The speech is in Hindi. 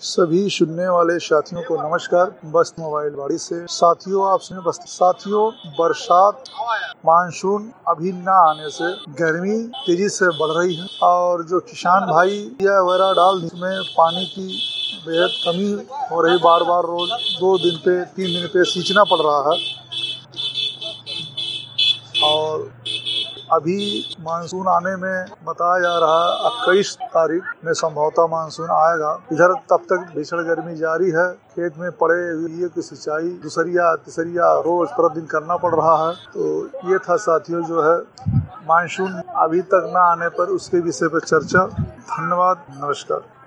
सभी सुनने वाले साथियों को नमस्कार। बस्त मोबाइल वाड़ी से साथियों आप सुने बस्त। साथियों, बरसात मानसून अभी न आने से गर्मी तेजी से बढ़ रही है और जो किसान भाई या वगैरह डाल में पानी की बेहद कमी हो रही। बार बार रोज 2 दिन पे 3 दिन पे सींचना पड़ रहा है और अभी मानसून आने में बताया जा रहा है 21 तारीख में संभवतः मानसून आएगा। इधर तब तक भीषण गर्मी जारी है। खेत में पड़े हुए की सिंचाई दूसरिया तीसरिया रोज प्रतिदिन करना पड़ रहा है। तो ये था साथियों जो है मानसून अभी तक न आने पर उसके विषय पर चर्चा। धन्यवाद, नमस्कार।